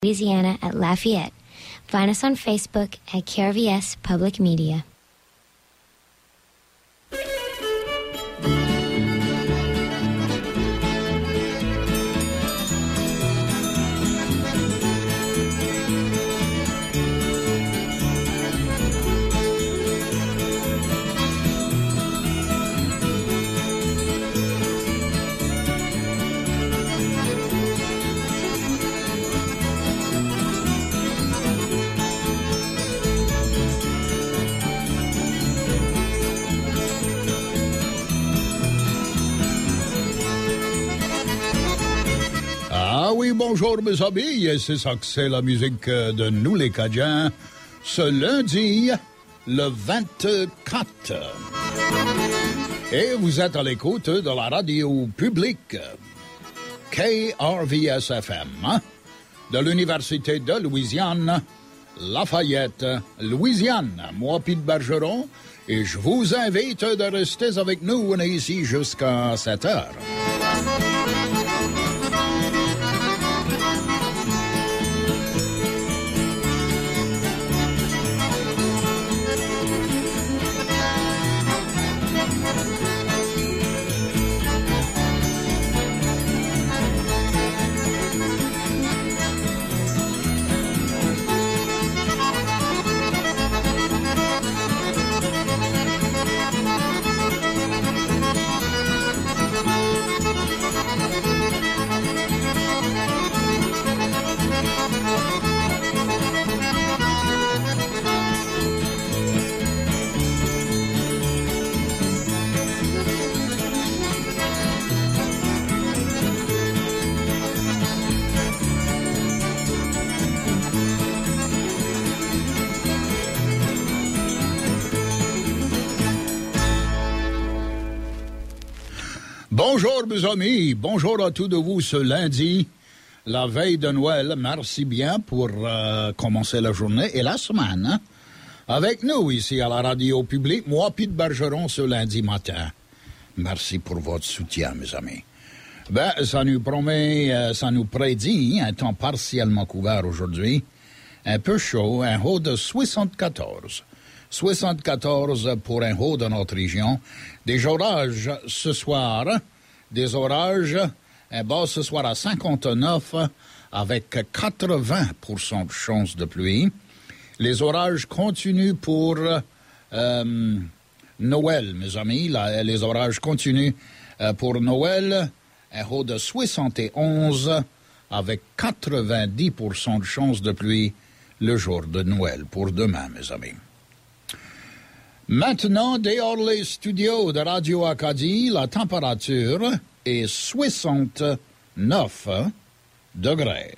Louisiana at Lafayette. Find us on Facebook at KRVS Public Media. Ah oui, bonjour mes amis, et c'est ça que c'est la musique de nous les Cajuns, ce lundi, le 24. Et vous êtes à l'écoute de la radio publique KRVS-FM, de l'Université de Louisiane, Lafayette, Louisiane. Moi, Pete Bergeron, et je vous invite de rester avec nous, on est ici jusqu'à 7 heures. Bonjour mes amis, bonjour à tous de vous ce lundi, la veille de Noël. Merci bien pour commencer la journée et la semaine avec nous ici à la radio publique. Moi, Pete Bergeron, ce lundi matin. Merci pour votre soutien, mes amis. Ben, ça nous promet, ça nous prédit un temps partiellement couvert aujourd'hui, un peu chaud, un haut de 74. 74 pour un haut de notre région. Des orages ce soir, des orages, un bas ce soir à 59 avec 80% de chance de pluie. Les orages continuent pour Noël, mes amis. Les orages continuent pour Noël, un haut de 71 avec 90% de chance de pluie le jour de Noël pour demain, mes amis. Maintenant, dehors les studios de Radio Acadie, la température est 69 degrés.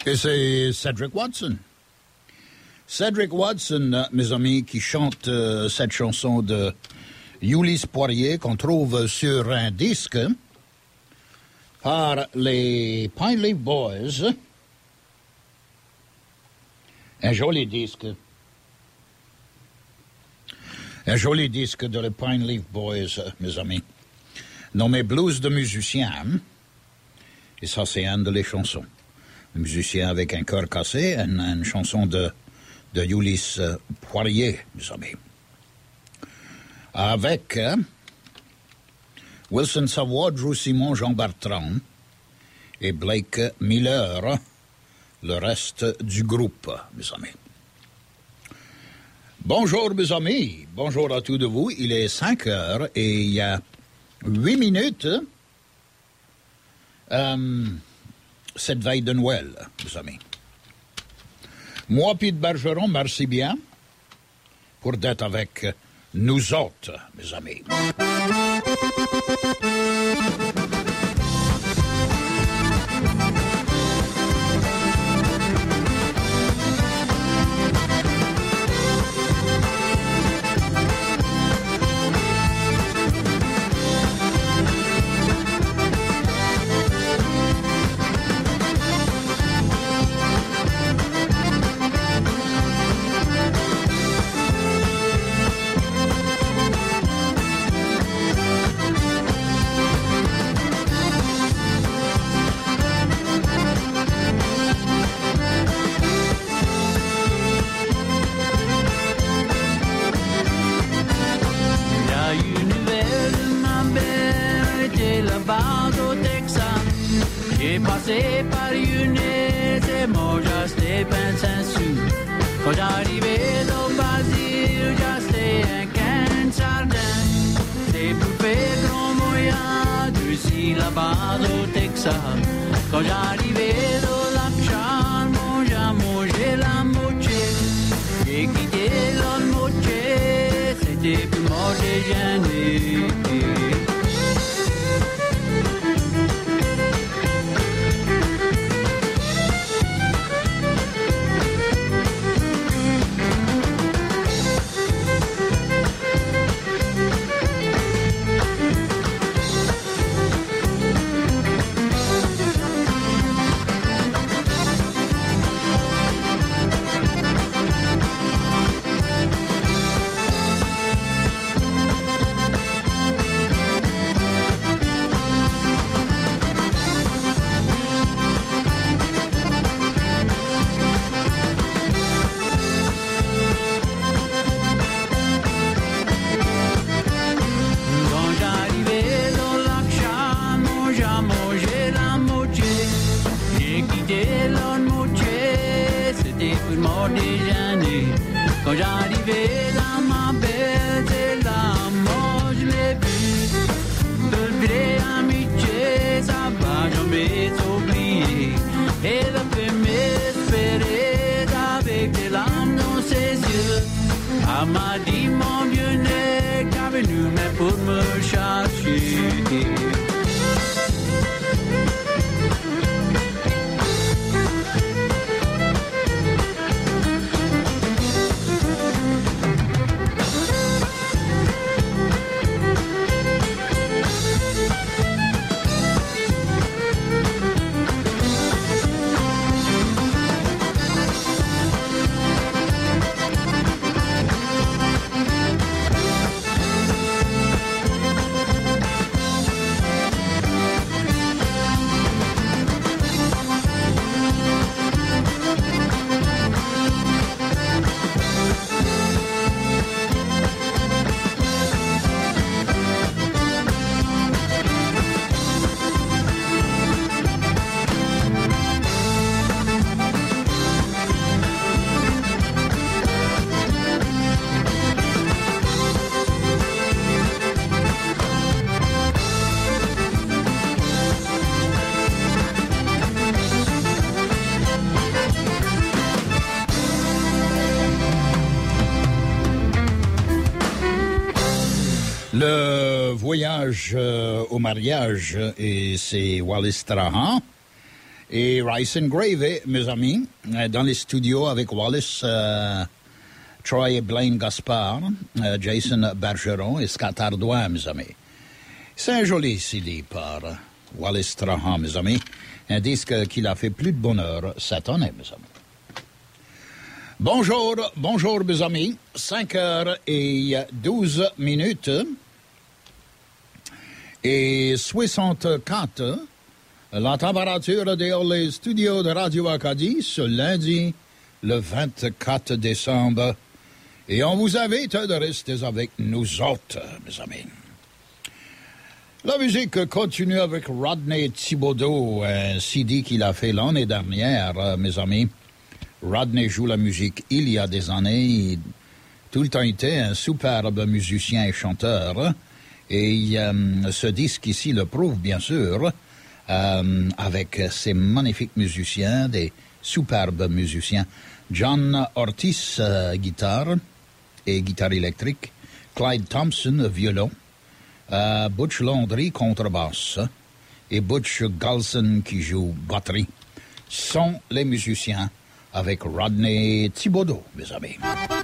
Et c'est Cedric Watson. Cedric Watson, mes amis, qui chante cette chanson de Ulysse Poirier qu'on trouve sur un disque par les Pine Leaf Boys. Un joli disque. Un joli disque de les Pine Leaf Boys, mes amis. Nommé Blues de musicien. Et ça, c'est une de les chansons. Un musicien avec un cœur cassé, une chanson de Ulysse Poirier, mes amis. Avec Wilson Savoie, Drew Simon, Jean Bertrand et Blake Miller, le reste du groupe, mes amis. Bonjour, mes amis. Bonjour à tous de vous. Il est 5 heures et il y a 8 minutes cette veille de Noël, mes amis. Moi, Pete Bergeron, merci bien pour d'être avec nous autres, mes amis. Passé par une et moi j'étais 25 sous. Quand j'arrivais au Basile, j'étais un can sardin. Des poupées grand moyen, d'ici là-bas au Texas. Quand j'arrivais au lac Charmont, j'ai mangé la moitié. J'ai quitté l'autre moitié, c'était pour mon déjeuner. Quand j'arrivais dans ma belle, c'est là, moi je l'ai vu. De vraie amitié, ça va jamais s'oublier. Elle a fait m'espérer avec des larmes dans ses yeux. Elle m'a dit, mon vieux nez, qu'à venu, mais pour me chercher. Le voyage au mariage, et c'est Wallace Strahan et Rice and Gravy, mes amis, dans les studios avec Wallace, Troy et Blaine Gaspard, Jason Bergeron et Scott Ardoin, mes amis. C'est un joli CD par Wallace Trahan, mes amis. Un disque qui a fait plus de bonheur cette année, mes amis. Bonjour, mes amis. 5h12 et 64. La température dehors les studios de Radio Acadie ce lundi, le 24 décembre. Et on vous invite de rester avec nous autres, mes amis. La musique continue avec Rodney Thibodeau, un CD qu'il a fait l'année dernière, mes amis. Rodney joue la musique il y a des années. Tout le temps été un superbe musicien et chanteur. Et ce disque ici le prouve, bien sûr, avec ces magnifiques musiciens, des superbes musiciens. John Ortiz, guitare et guitare électrique. Clyde Thompson, violon. Butch Landry, contrebasse. Et Butch Galson, qui joue batterie, sont les musiciens avec Rodney Thibodeau, mes amis.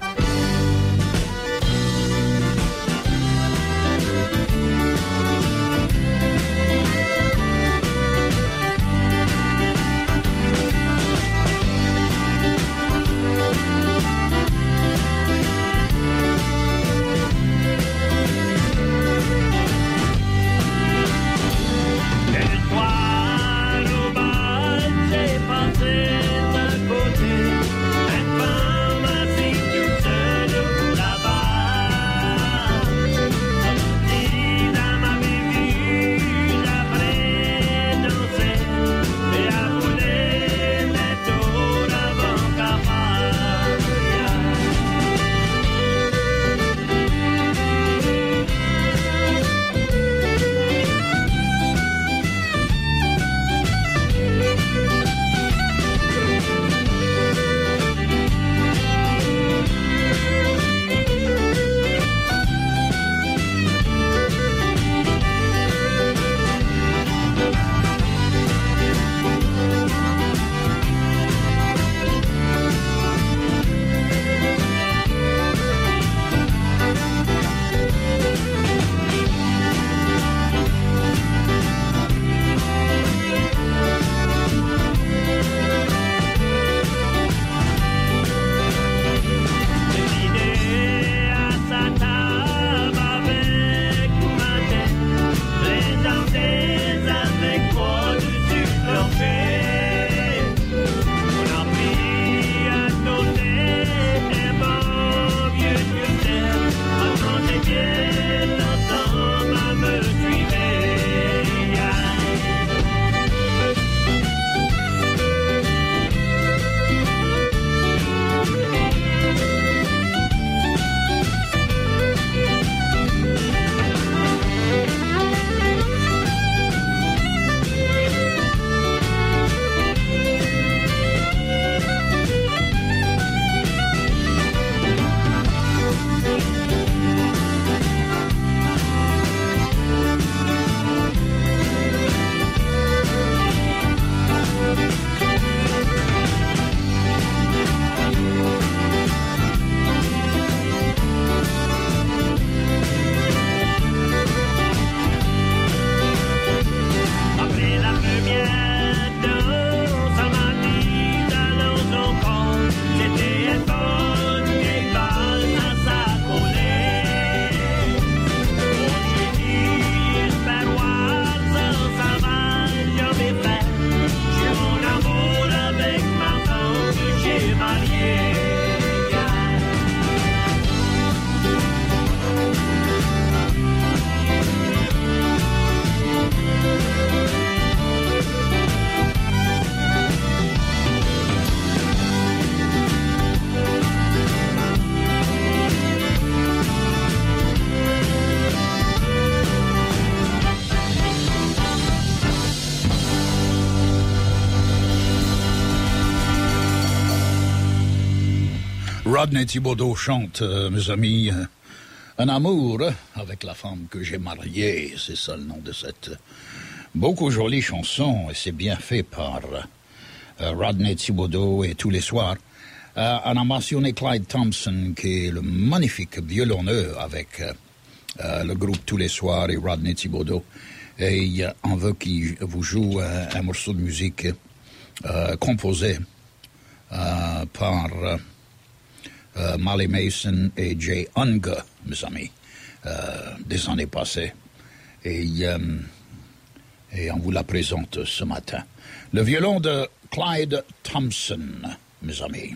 Rodney Thibodeau chante, mes amis, un amour avec la femme que j'ai mariée. C'est ça le nom de cette Beaucoup de jolies chansons, et c'est bien fait par Rodney Thibodeau et tous les soirs. On a mentionné Clyde Thompson, qui est le magnifique violonneux avec le groupe Tous les soirs et Rodney Thibodeau. Et on veut qu'il vous joue un morceau de musique composé par Molly Mason et Jay Ungar, mes amis, des années passées. Et on vous la présente ce matin. Le violon de Clyde Thompson, mes amis.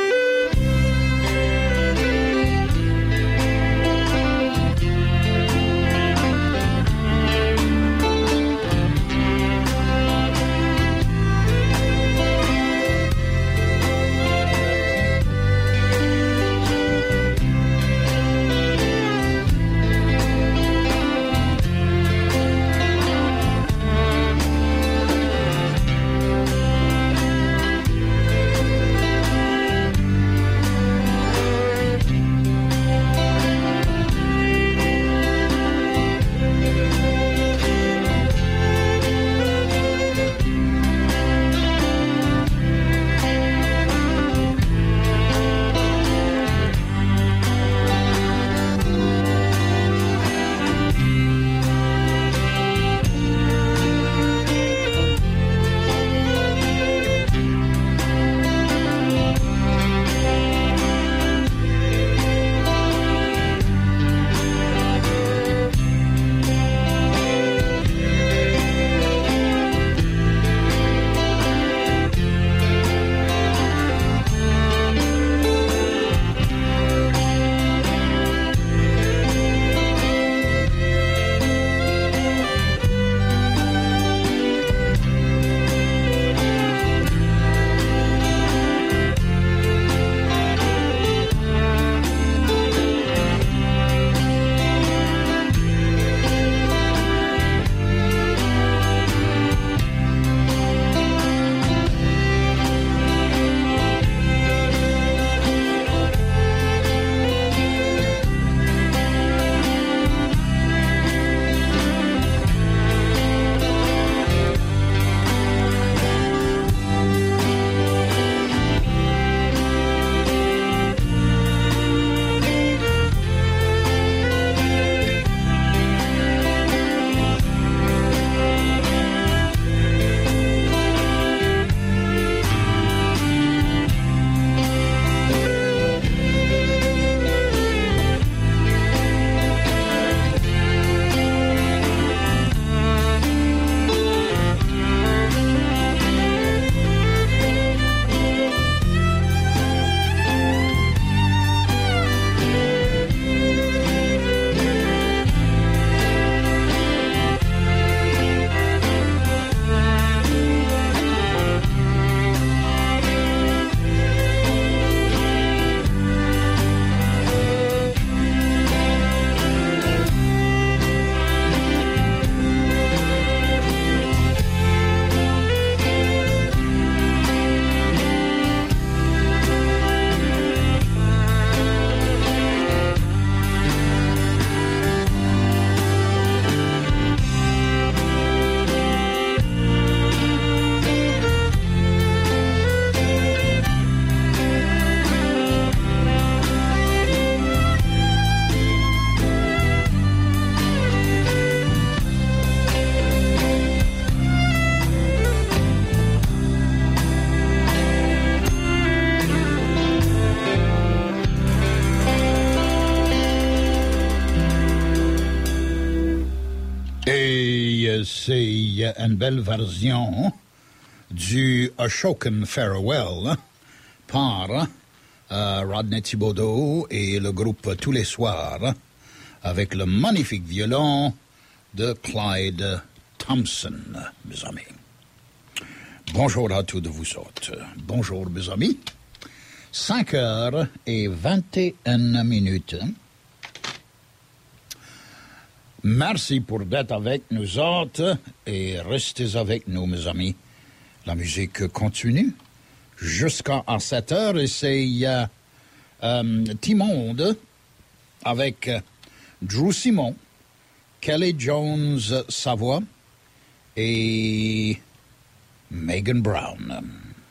C'est une belle version du Ashokan Farewell par Rodney Thibodeau et le groupe Tous les soirs avec le magnifique violon de Clyde Thompson, mes amis. Bonjour à tous de vous autres. Bonjour, mes amis. 5h21. Merci pour d'être avec nous autres et restez avec nous, mes amis. La musique continue jusqu'à 7h et c'est Timonde avec Drew Simon, Kelly Jones Savoie et Megan Brown.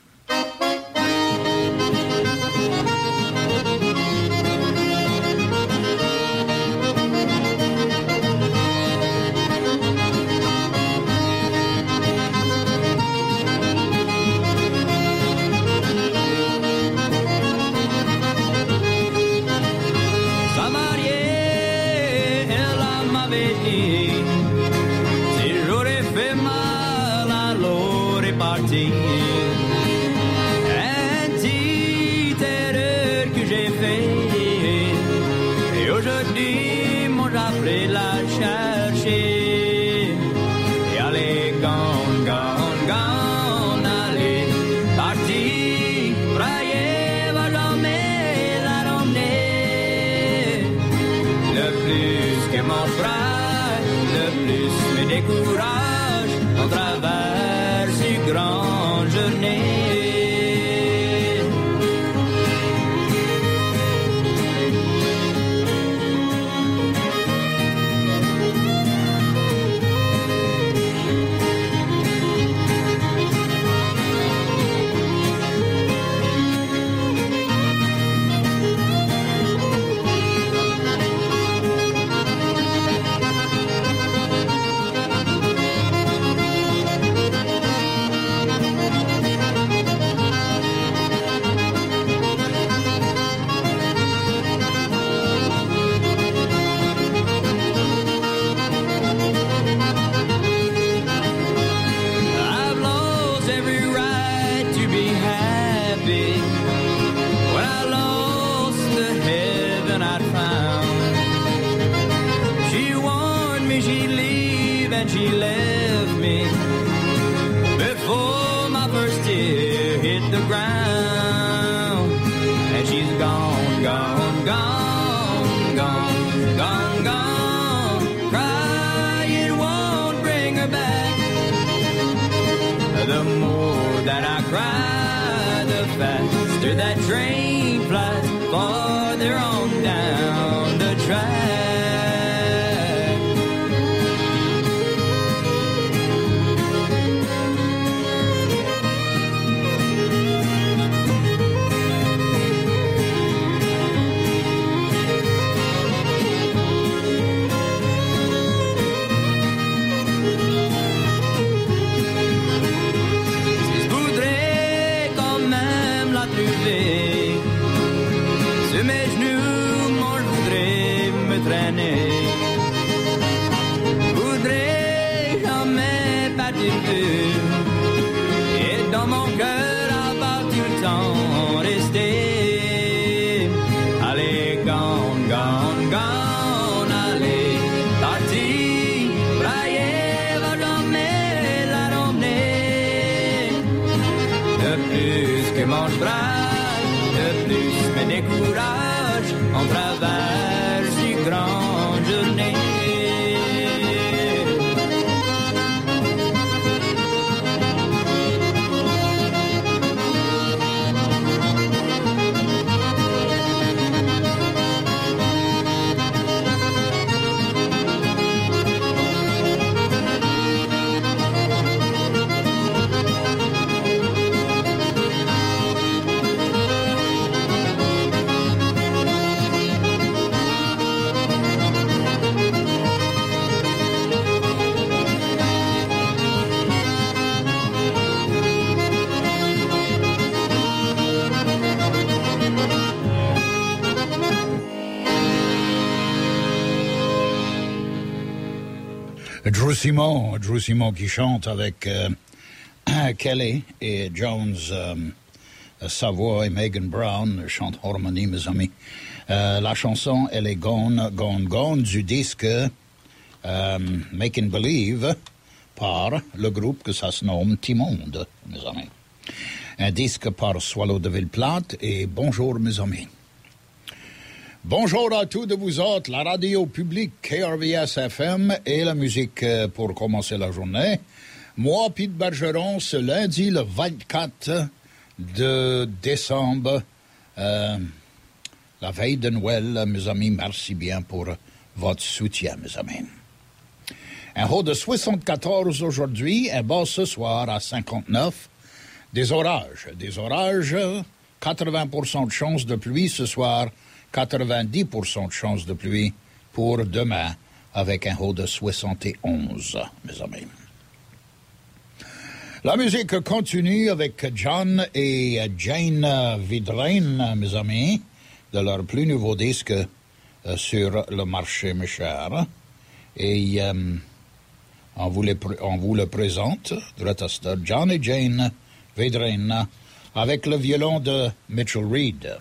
Courage en travers ces grandes journées. She left me before my first tear hit the ground. And she's gone, gone, gone, gone, gone, gone. Crying won't bring her back. The more that I cry, the faster that train flies farther on down the track. Et dans mon cœur à part tout le temps rester. Allez, gone, gone, gone, allez, parti, brailler, va jamais la ramener. De plus que mon cheval, de plus me décourage en travers si grande journée. Drew Simon qui chante avec Kelly et Jones Savoy et Megan Brown chantent harmonie, mes amis. La chanson, elle est Gone, Gone, Gone du disque Making Believe par le groupe que ça se nomme Timonde, mes amis. Un disque par Swallow de Villeplate et bonjour, mes amis. Bonjour à tous de vous autres, la radio publique KRVS FM et la musique pour commencer la journée. Moi, Pete Bergeron, ce lundi, le 24 de décembre, la veille de Noël, mes amis, merci bien pour votre soutien, mes amis. Un haut de 74 aujourd'hui, un bas ce soir à 59. Des orages, 80% de chance de pluie ce soir, 90% de chance de pluie pour demain, avec un haut de 71, mes amis. La musique continue avec John et Jane Vidrine, mes amis, de leur plus nouveau disque sur le marché, mes chers. Et on vous le présente, Dretaster, John et Jane Vidrine, avec le violon de Mitchell Reed.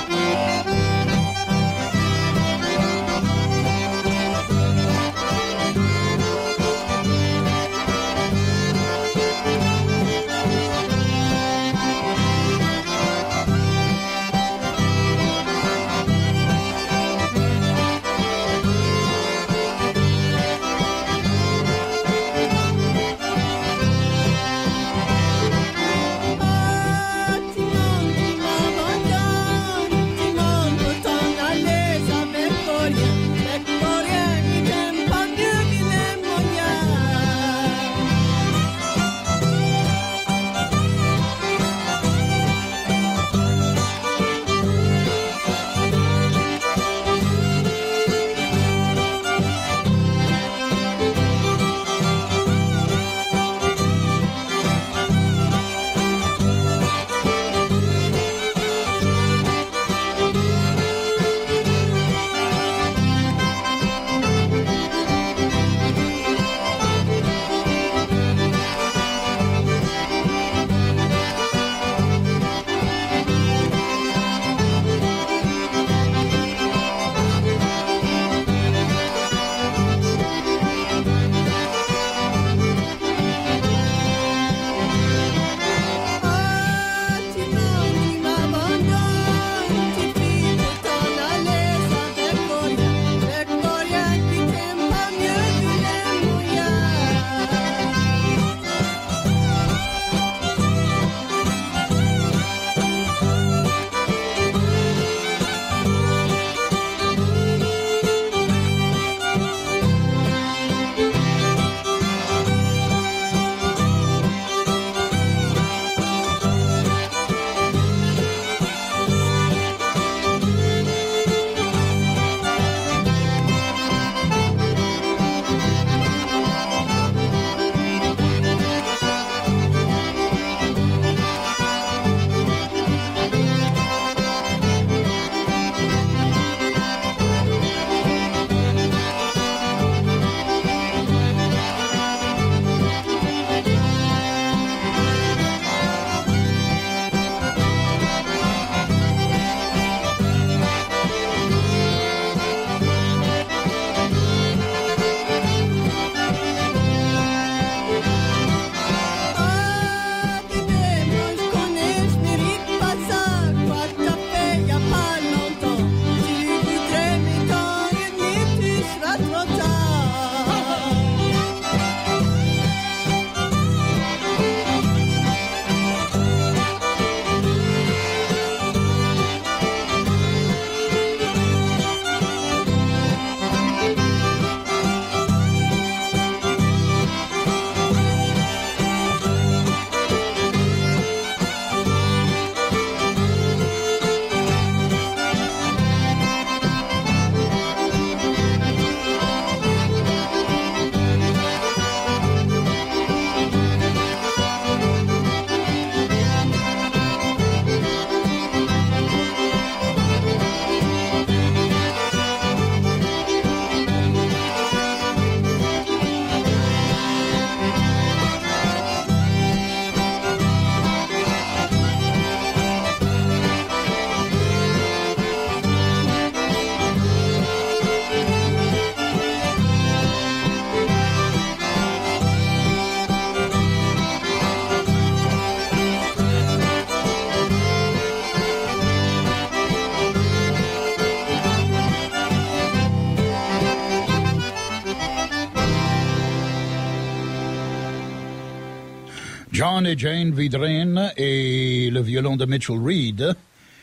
John et Jane Vidrine et le violon de Mitchell Reed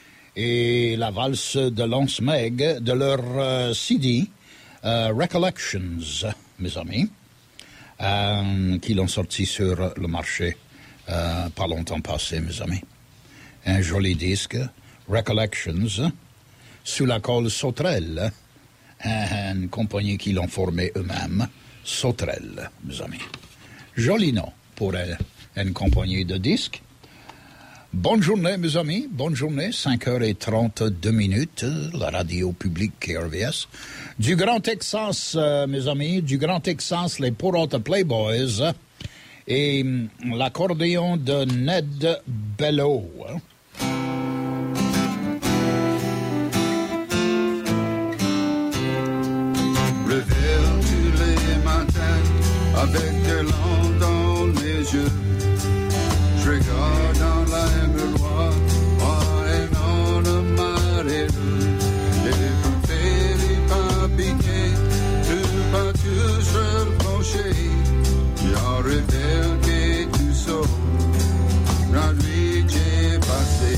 et la valse de Lance Meg de leur CD Recollections, mes amis. qui l'ont sorti sur le marché pas longtemps passé, mes amis. Un joli disque, Recollections, sous la colle Sauterelle, une compagnie qui l'ont formé eux-mêmes, Sauterelle, mes amis. Joli nom pour une compagnie de disques. Bonne journée, mes amis. Bonne journée. 5h32, la radio publique KRVS. Du Grand Texas, mes amis. Du Grand Texas, les Porota Playboys. Et l'accordéon de Ned Bello. Réveille tous les matins avec des larmes dans les yeux. Je regarde dans la miroir, un homme malheureux. Les poupées, les papiers, tout partout sur le plancher. Y'a réveille que tout sauve, la nuit j'ai passé.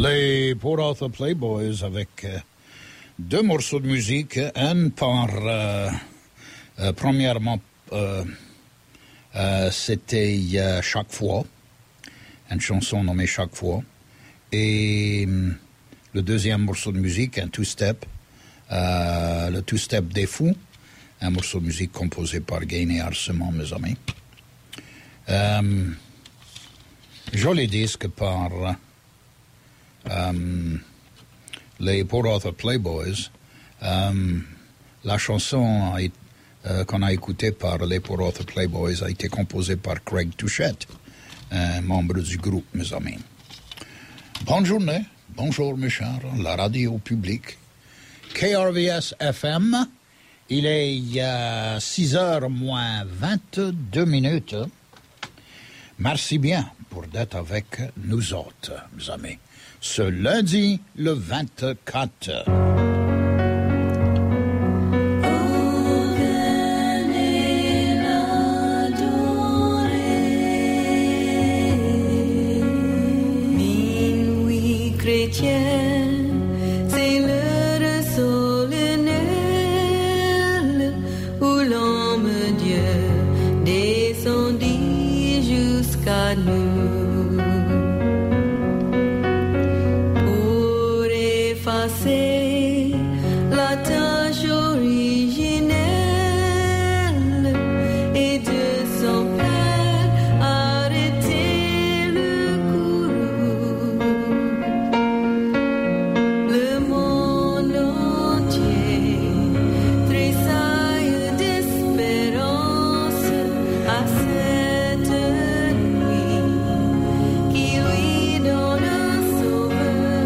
Les Port Arthur Playboys avec deux morceaux de musique, un par premièrement c'était Chaque fois, une chanson nommée Chaque fois, et le deuxième morceau de musique, un two-step, le two-step des Fous, un morceau de musique composé par Gainé Arsemant, mes amis. Joli disque par les Port Arthur Playboys. La chanson qu'on a écoutée par les Port Arthur Playboys a été composée par Craig Touchette, membre du groupe, mes amis. Bonne journée, bonjour mes chers, la radio publique. KRVS FM, il est 6h moins 22 minutes. Merci bien pour d'être avec nous autres, mes amis. Ce lundi, le 24. Minuit chrétien, c'est l'heure solennelle où l'homme Dieu descendit jusqu'à nous. La tâche originelle et de son père arrêter le courroux. Le monde entier tressaille d'espérance à cette nuit qui lui donne un sauveur.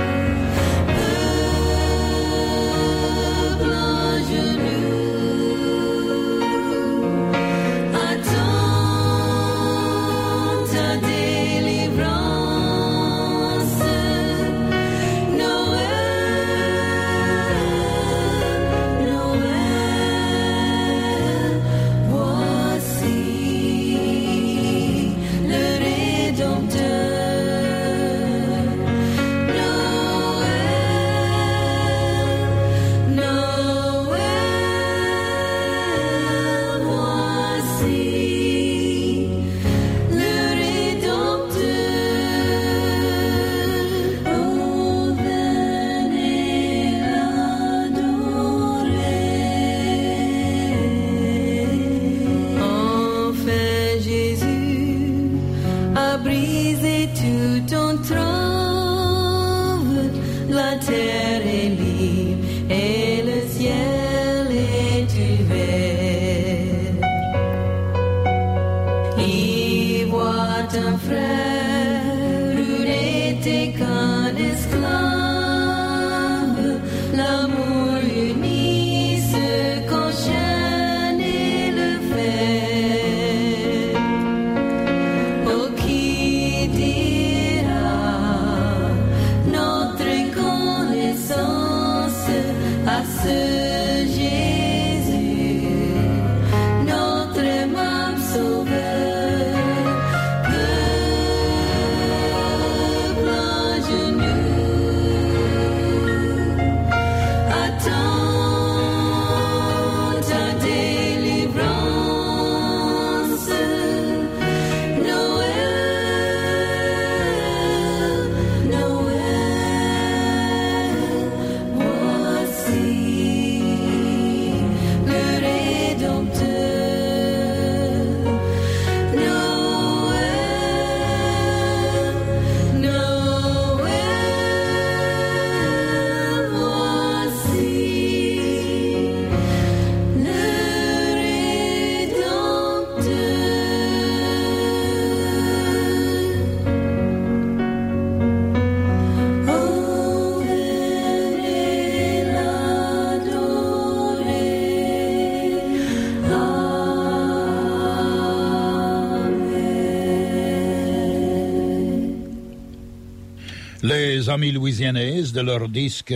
Les amis louisianaises de leur disque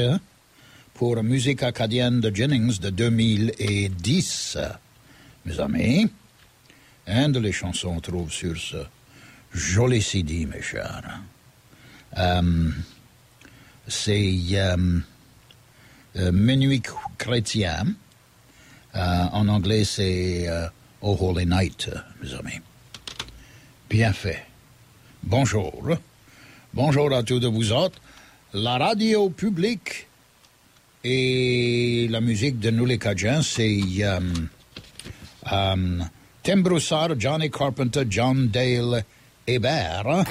pour musique acadienne de Jennings de 2010, mes amis. Un de les chansons on trouve sur ce joli CD, mes chers. c'est Minuit chrétien. En anglais, c'est Oh Holy Night, mes amis. Bien fait. Bonjour. Bonjour à tous de vous autres. La radio publique et la musique de nous les Cajuns, c'est Tim Broussard, Johnny Carpenter, John Dale Hébert.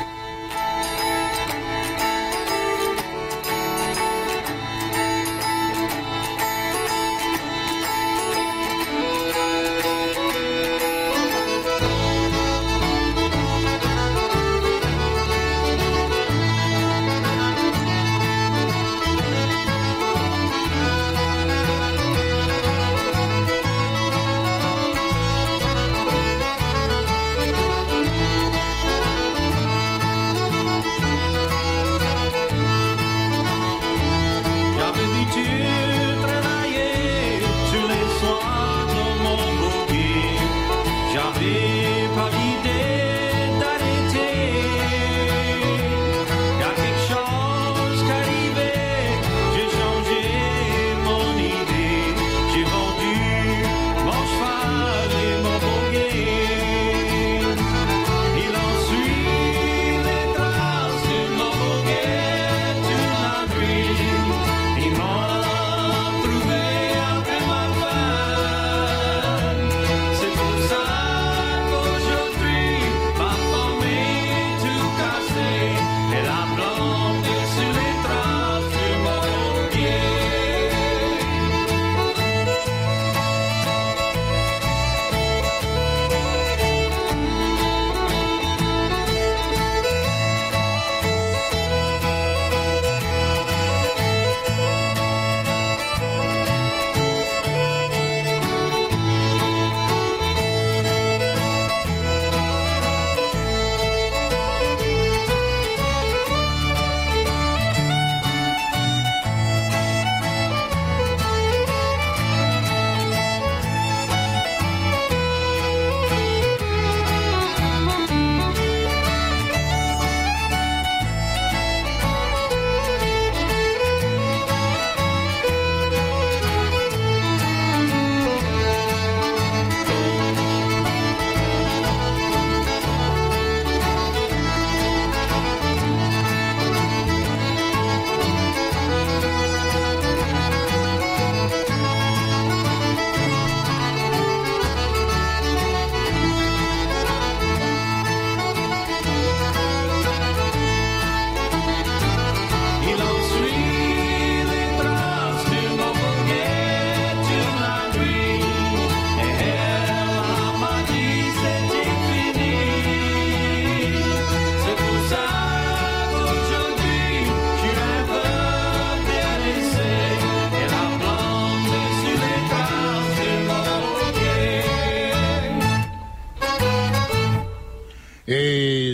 Et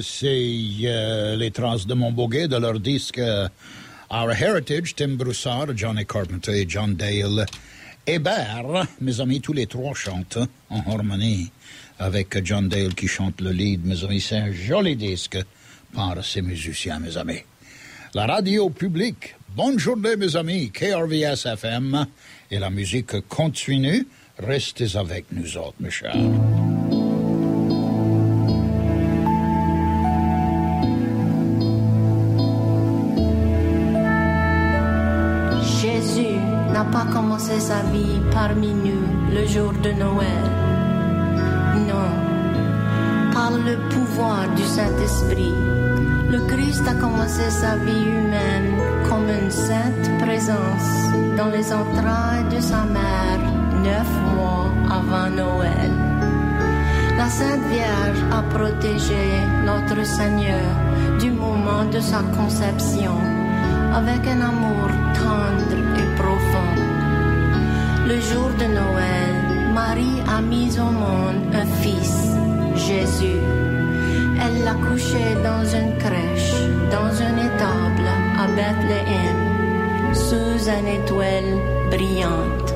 c'est les traces de Montboguet de leur disque Our Heritage, Tim Broussard, Johnny Carpenter et John Dale Hébert. Mes amis, tous les trois chantent en harmonie avec John Dale qui chante le lead. Mes amis, c'est un joli disque par ces musiciens, mes amis. La radio publique, bonne journée, mes amis, KRVS FM, et la musique continue. Restez avec nous autres, mes chers. Jésus n'a pas commencé sa vie parmi nous le jour de Noël. Non, par le pouvoir du Saint-Esprit, le Christ a commencé sa vie humaine comme une sainte présence dans les entrailles de sa mère 9 mois avant Noël. La Sainte Vierge a protégé notre Seigneur du moment de sa conception avec un amour tendre et profond. Le jour de Noël, Marie a mis au monde un fils, Jésus. Elle l'a couché dans une crèche, dans un étable à Bethléem, sous une étoile brillante.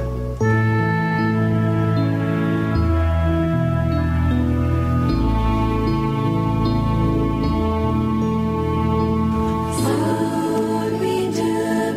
Celui de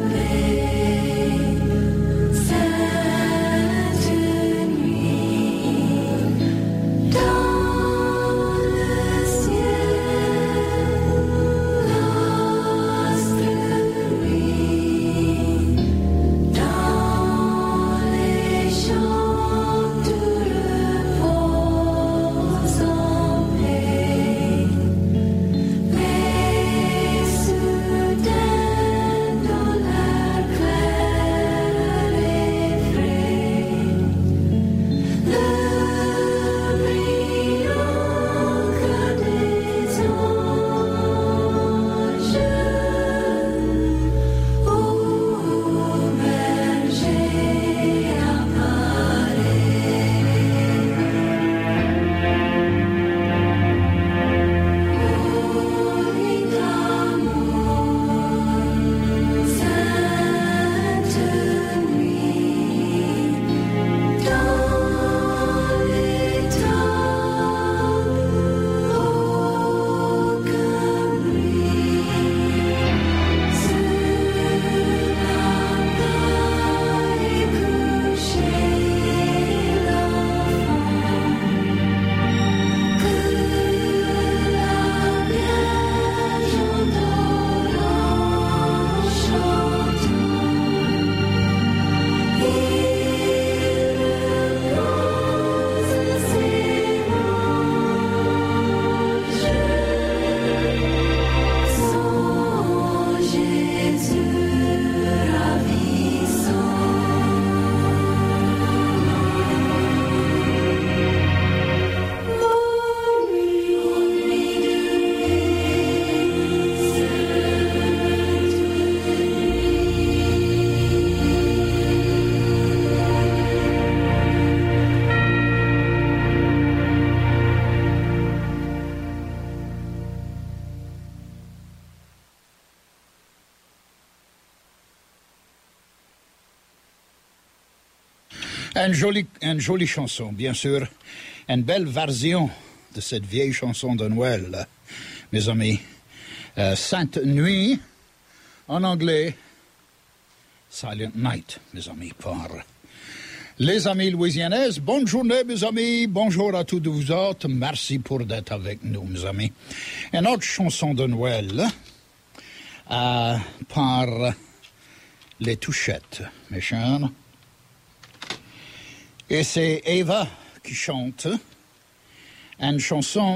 Une jolie chanson, bien sûr. Une belle version de cette vieille chanson de Noël, mes amis. Sainte Nuit, en anglais, Silent Night, mes amis, par les amis louisianaises. Bonne journée, mes amis. Bonjour à tous vous autres. Merci pour d'être avec nous, mes amis. Une autre chanson de Noël par les Touchettes, mes chers. Et c'est Eva qui chante une chanson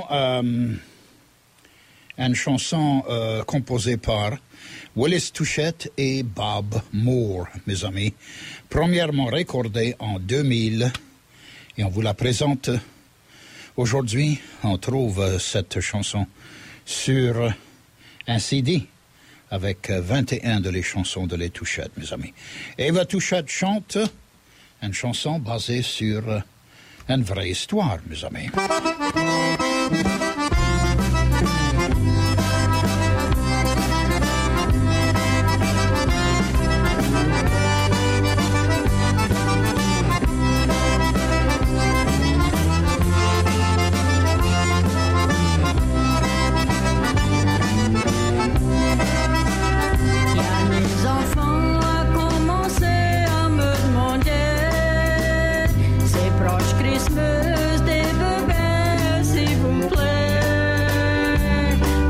composée par Willis Touchette et Bob Moore, mes amis. Premièrement recordée en 2000 et on vous la présente aujourd'hui. On trouve cette chanson sur un CD avec 21 de les chansons de les Touchettes, mes amis. Eva Touchette chante une chanson basée sur une vraie histoire, mes amis. Christmas, des bebés, s'il vous plaît.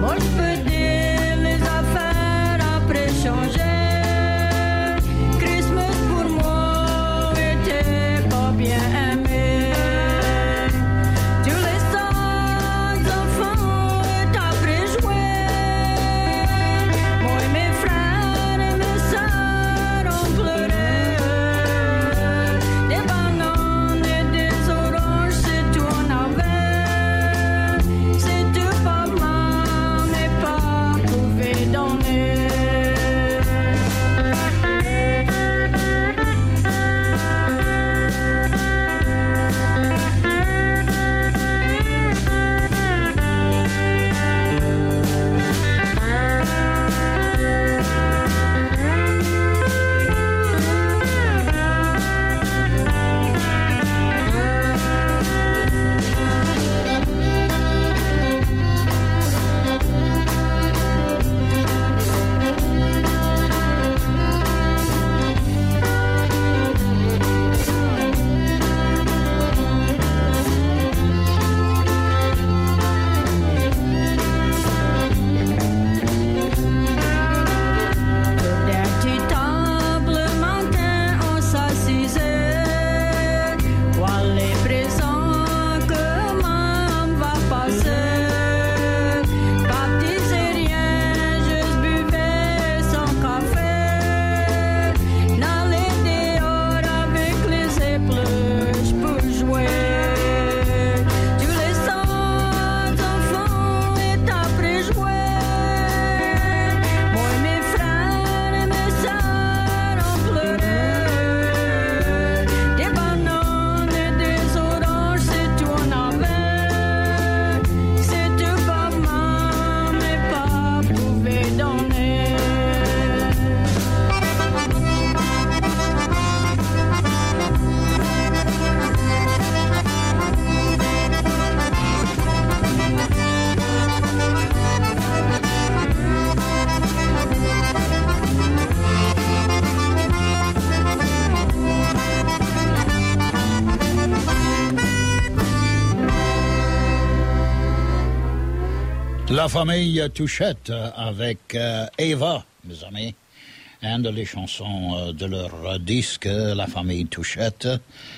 La famille Touchette avec Eva, mes amis, une de les chansons de leur disque, La famille Touchette,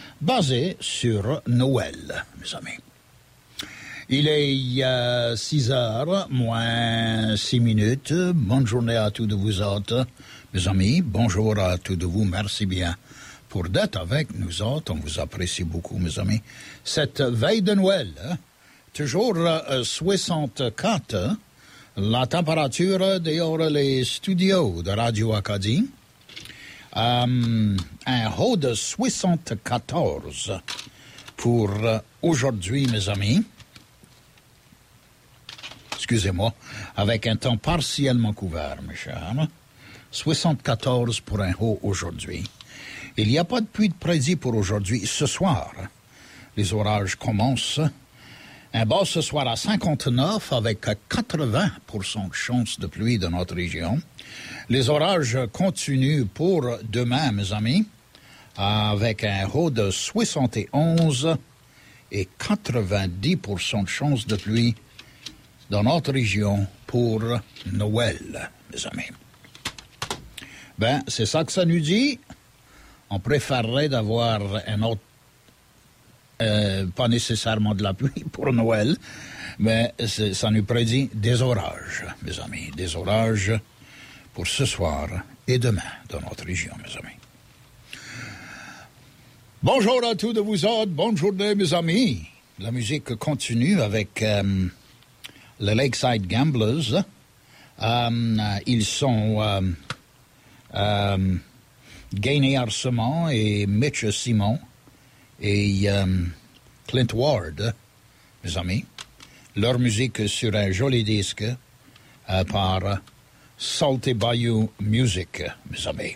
basée sur Noël, mes amis. Il est 6 heures, moins 6 minutes. Bonne journée à tous de vous autres, mes amis. Bonjour à tous de vous. Merci bien pour d'être avec nous autres. On vous apprécie beaucoup, mes amis. Cette veille de Noël, toujours 64, la température dehors les studios de Radio Acadie. Un haut de 74 pour aujourd'hui, mes amis. Excusez-moi, avec un temps partiellement couvert, mes chers. 74 pour un haut aujourd'hui. Il n'y a pas de pluie de prédit pour aujourd'hui. Ce soir, les orages commencent. Un bas ce soir à 59 avec 80% de chance de pluie dans notre région. Les orages continuent pour demain, mes amis, avec un haut de 71 et 90% de chance de pluie dans notre région pour Noël, mes amis. Ben, c'est ça que ça nous dit. On préférerait d'avoir un autre, pas nécessairement de la pluie pour Noël, mais ça nous prédit des orages, mes amis. Des orages pour ce soir et demain dans notre région, mes amis. Bonjour à tous de vous autres, bonne journée, mes amis. La musique continue avec les Lakeside Gamblers. Ils sont Gainé Arsemont et Mitch Simon et Clint Ward, mes amis. Leur musique sur un joli disque par Salty Bayou Music, mes amis.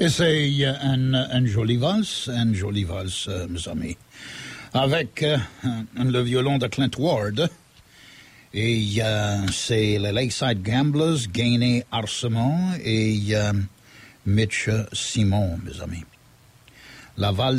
Et c'est une jolie valse, mes amis, avec le violon de Clint Ward. Et c'est les Lakeside Gamblers, Gainé Arsemont et Mitch Simon, mes amis. La valse